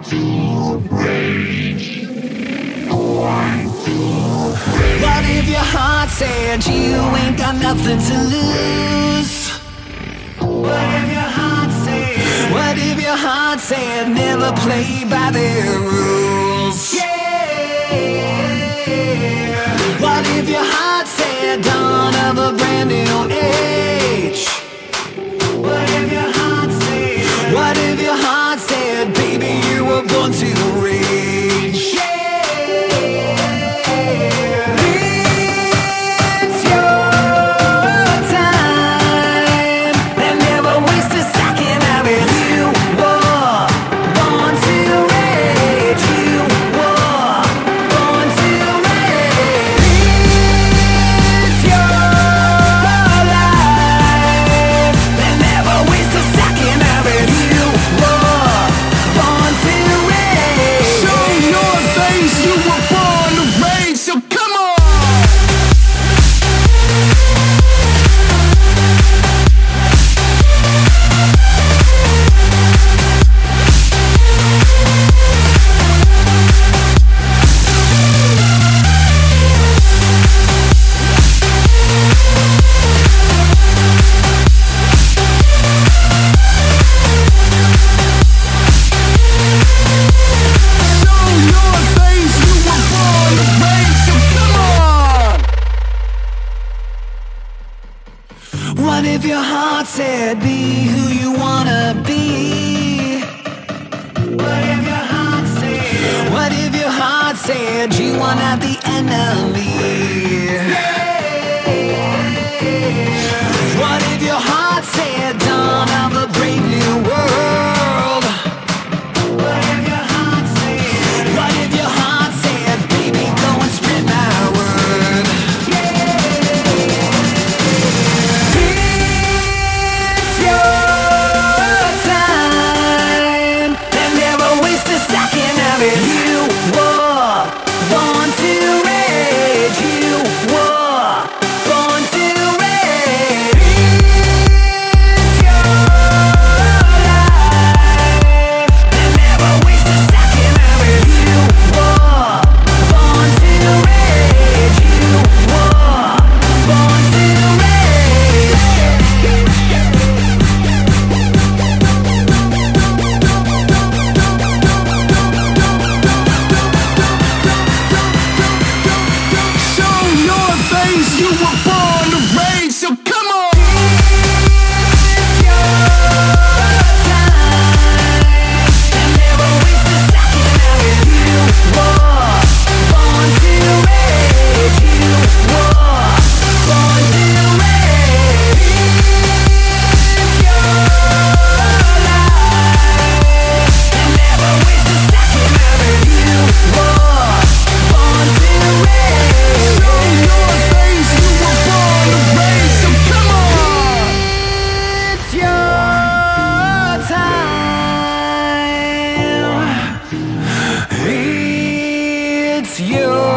What if your heart said you ain't got nothing to lose? What if your heart said? What if your heart said never play by their rules? Yeah. What if your heart said dawn of a brand new age? What if your heart said? What if your heart said, baby, you were born to rage? Yeah. It's your time, and never waste a second of it. You were born to rage. You were born to rage. It's your life, and never waste a second of it. You were born to rage. Show your face, you were born to rage, so come on! Show your face, you were born to rage, so come on! What if your heart said be who you wanna be? What if your heart said? What if your heart said you are not the enemy? What if your heart said dawn of a brave new world? What if your heart said? What if your heart said, baby, go and spread my word? It's your time, and never waste a second of it. You were born to rage. You were born to rage. It's your life, and never waste a second of it. You were born to rage. You were born to rage. Show your face, you were born to rage, so come on! It's your time, and never waste a second of it. You were born to rage. You were born to rage. It's your life, and never waste a second of it. You were born to rage. Show your face, you were born to rage, so come on! It's your time. It's your